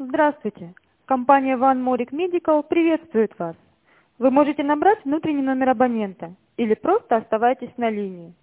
Здравствуйте. Компания One Moric Medical приветствует вас. Вы можете набрать внутренний номер абонента или просто оставайтесь на линии.